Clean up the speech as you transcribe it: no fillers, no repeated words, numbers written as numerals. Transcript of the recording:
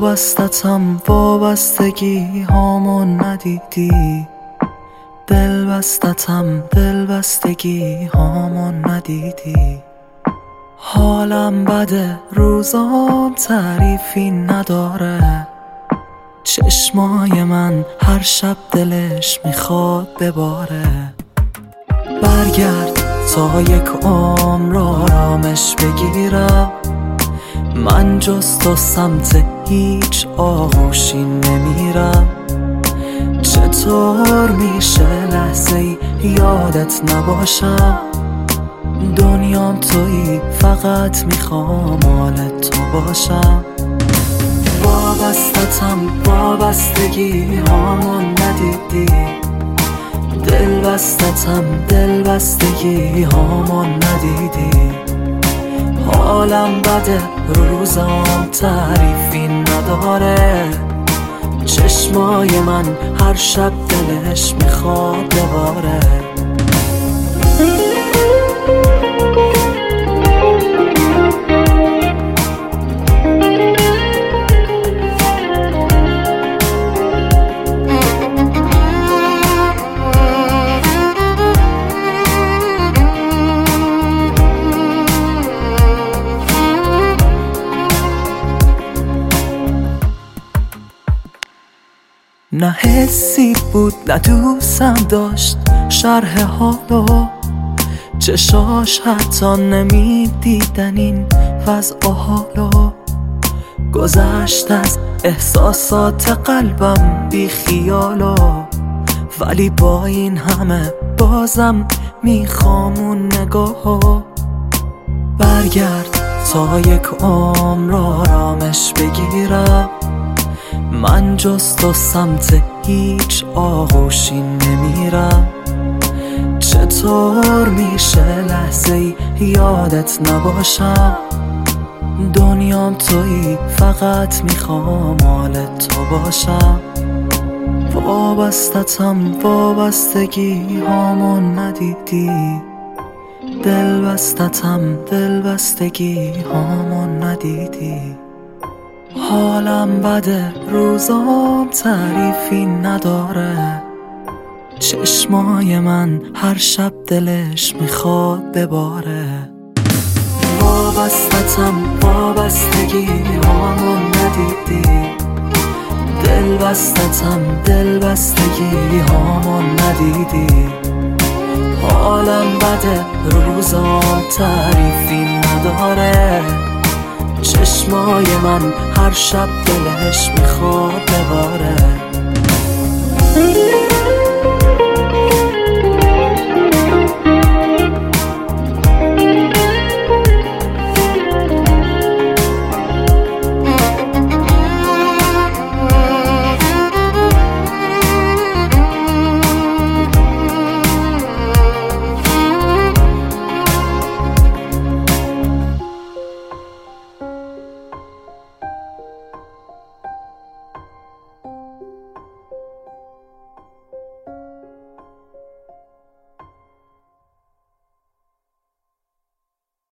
وابستتم وابستگی هامون ندیدی، دل بستتم دل بستگی هامون ندیدی. حالم بده روزام تعریفی نداره، چشمای من هر شب دلش میخواد بباره. برگرد تا یک عمر آرامش بگیرم، من جز تو سمت هیچ آغوشی نمیرم. چطور میشه لحظه‌ای یادت نباشم، دنیام تویی فقط میخوام مال تو باشم. وابستتم وابستگی هامون ندیدی، دل بستتم دل بستگی هامون ندیدی. حالم بده روزام تعریفی نداره، چشمای من هر شب دلش میخواد بباره. نه حسی بود نه دوستم داشت شرح حالو، چشاش حتی نمیدیدن این وضع و حالو. گذشت از احساسات قلبم بی خیالو، ولی با این همه بازم میخوام نگاهو. برگرد تا یک عمر آرامش بگیرم، من جز تو سمت هیچ آغوشی نمیرم. چطور میشه لحظه‌ای یادت نباشم، دنیام تویی فقط میخوام مال تو باشم. وابستتم وابستگی هامون ندیدی، دل بستتم دل بستگی هامون ندیدی. حالم بده روزام تعریفی نداره، چشمای من هر شب دلش میخواد بباره. وابستتم وابستگی هامون ندیدی، دل بستتم دل بستگی هامون ندیدی. حالم بده روزام تعریفی نداره، چشمای من هر شب دلش میخواد بباره.